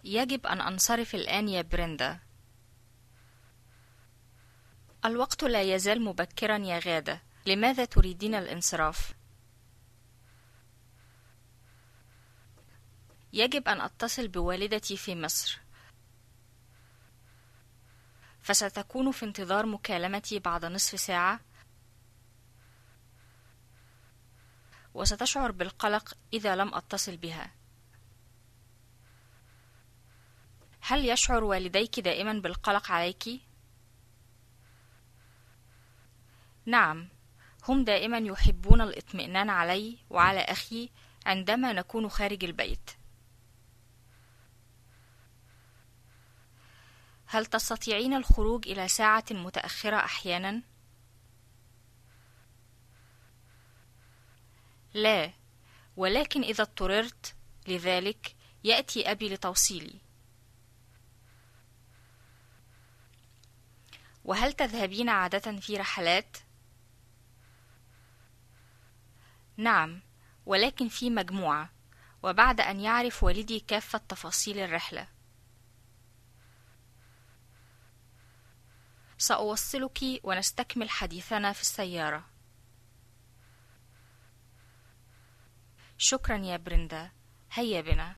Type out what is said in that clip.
يجب أن أنصرف الآن يا بريندا. الوقت لا يزال مبكرا يا غادة، لماذا تريدين الانصراف؟ يجب أن أتصل بوالدتي في مصر، فستكون في انتظار مكالمتي بعد نصف ساعة، وستشعر بالقلق إذا لم أتصل بها. هل يشعر والديك دائما بالقلق عليك؟ نعم، هم دائما يحبون الاطمئنان علي وعلى أخي عندما نكون خارج البيت. هل تستطيعين الخروج إلى ساعة متأخرة أحيانا؟ لا، ولكن إذا اضطررت لذلك يأتي أبي لتوصيلي. وهل تذهبين عادة في رحلات؟ نعم، ولكن في مجموعة، وبعد أن يعرف والدي كافة تفاصيل الرحلة. سأوصلك ونستكمل حديثنا في السيارة. شكرا يا بريندا، هيا بنا.